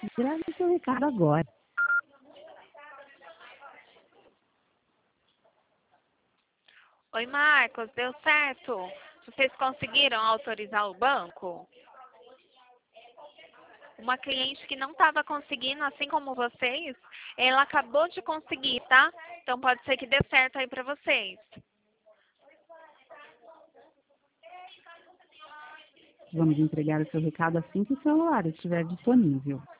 Grave seu recado agora. Oi, Marcos, deu certo? Vocês conseguiram autorizar o banco? Uma cliente que não estava conseguindo, assim como vocês, ela acabou de conseguir, tá? Então pode ser que dê certo aí para vocês. Vamos entregar o seu recado assim que o celular estiver disponível.